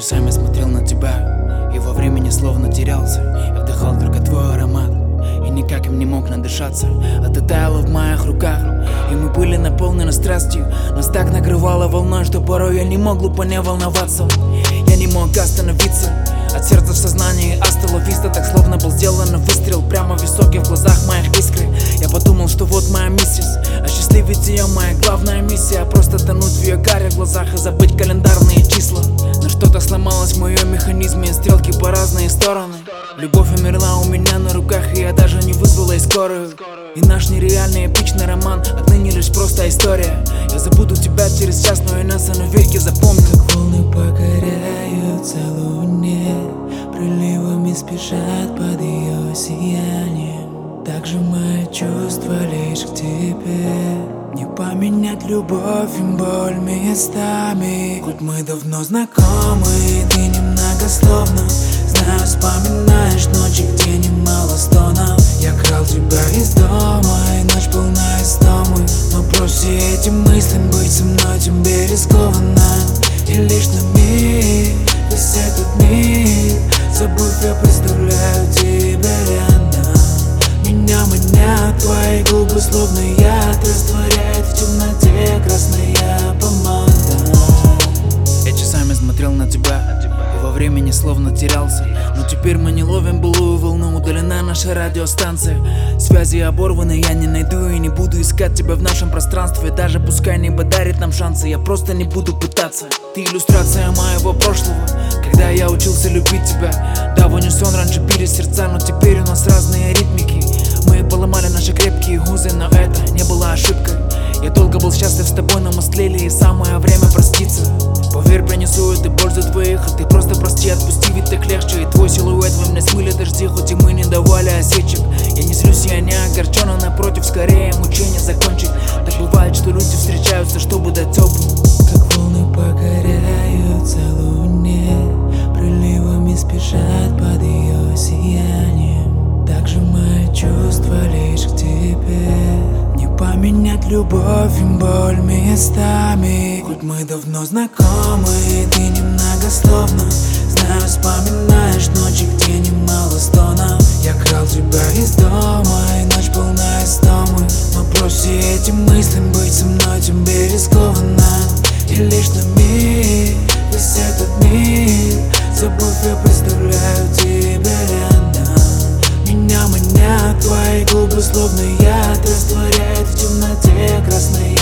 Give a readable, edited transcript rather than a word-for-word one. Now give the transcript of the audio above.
часами смотрел на тебя и во времени словно терялся. Я вдыхал только твой аромат и никак им не мог надышаться. А ты таяла в моих руках, и мы были наполнены страстью. Нас так накрывало волной, что порой я не мог глупо не волноваться. Я не мог остановиться, от сердца в сознании астелла виста. Так словно был сделан выстрел прямо в висок, и в глазах моих искры. Я подумал, что вот моя миссис, осчастливить ее моя главная миссия. Просто тонуть в ее карих глазах и забыть календарные числа. Но что-то сломалось в моем механизме, стрелки по разные стороны. Любовь умерла у меня на руках, и я даже не вызвала и скорую. И наш нереальный эпичный роман отныне лишь просто история. Я забуду тебя через час, но Инесса навеки запомню. Как волны покоряются луне, приливами спешат под ее сиянием. Так же мои чувства лишь к тебе. Не поменять любовь и боль местами. Хоть мы давно знакомы, ты немногословно. Знаю, вспоминаешь ночи, где немало стонов. Я крал тебя из дома, и ночь полна истомы. Но брось все эти мысли, быть со мной тебе рискованно. И лишь на миг, весь этот миг, забыв, я представляю тебя рядом. Меня манят твои губы, словно яд, растворяет в темноте красная помада. Я часами смотрел на тебя и во времени словно терялся. Но теперь мы не ловим былую волну, удалена наша радиостанция. Связи оборваны, я не найду и не буду искать тебя в нашем пространстве. Даже пускай небо дарит нам шансы, я просто не буду пытаться. Ты иллюстрация моего прошлого, когда я учился любить тебя. Да, в унисон раньше бились сердца, но теперь у нас разные ритмики. Мы поломали наши крепкие узы, но это не была ошибкой. Я долго был счастлив с тобой, но мы слили, и самое время проститься. Поверь, принесу эту боль за двоих, а ты просто прости, отпусти, ведь так легче. И твой силуэт во мне смыли дожди, хоть и мы не давали осечек. Я не злюсь, я не огорчен, а напротив, скорее мучение закончить. Так бывает, что люди встречаются, чтобы дать теплым. Как волны покоряются луне, приливами спешат под ее сиянием. Так же мои чувства лишь к тебе. Не поменять любовь и боль местами. Хоть мы давно знакомы, ты немногословно. Знаю, вспоминаешь ночи, где немало стонов. Я крал тебя из дома, и ночь полна истомы. Но брось все эти мысли, быть со мной тебе рискованно. И лишь на миг, весь этот миг, забыв, я представляю тебя рядом. Меня манят твои губы, словно яд, растворяет в темноте красный